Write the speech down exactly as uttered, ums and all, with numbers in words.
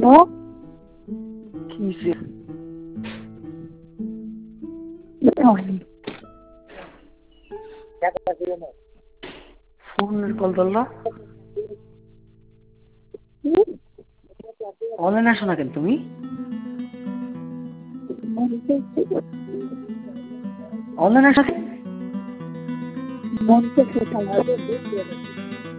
কিসে ফোনের call Dharla online আসো না কেন তুমি? অনলাইন আসো